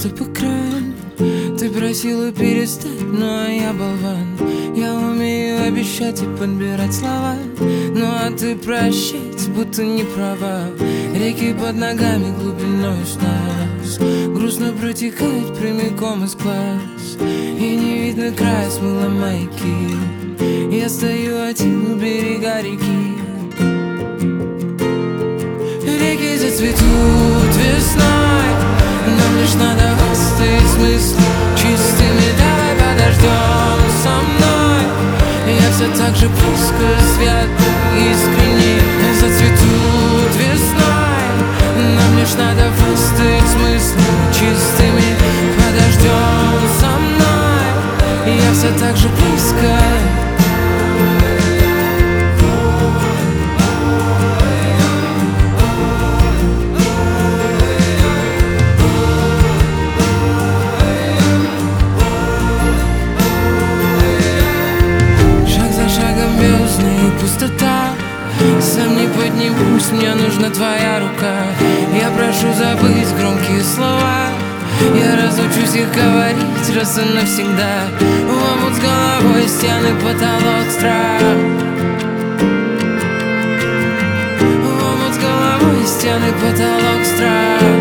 стоп экран. Ты просила перестать, ну а я болван. Я умею обещать и подбирать слова, ну а ты прощать, будто не права. Реки под ногами глубиной с нас грустно протекают прямиком из глаз, и не видно края, смыло маяки. Я стою один у берега реки. Реки зацветут весной, нам лишь надо выстоять с мыслями чистыми. Давай подождем со мной, я все так же близко, свято, искренне. Зацветут весной, нам лишь надо выстоять с мыслями чистыми. Подождем со мной, я все так же близко. Пустота, сам не поднимусь, мне нужна твоя рука. Я прошу забыть громкие слова, я разучусь их говорить раз и навсегда. В омут с головой, стены, потолок, страх. В омут с головой, стены, потолок, страх.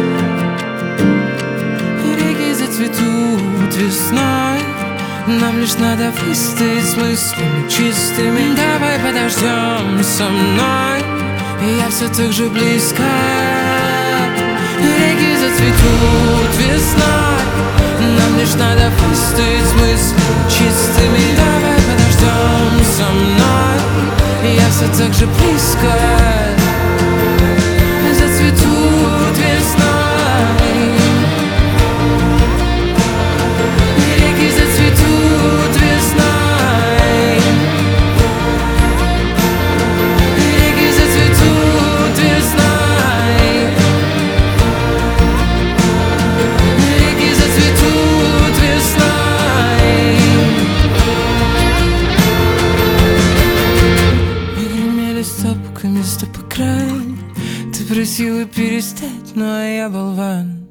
Реки зацветут весной, нам лишь надо выстоять с мыслями чистыми. Давай подождем со мной, я все так же близко. Реки зацветут весной, нам лишь надо выстоять с мыслями чистыми. Давай подождем со мной, я все так же близко. Зацветут весной. Стоп экран. Ты просила перестать, ну а я болван.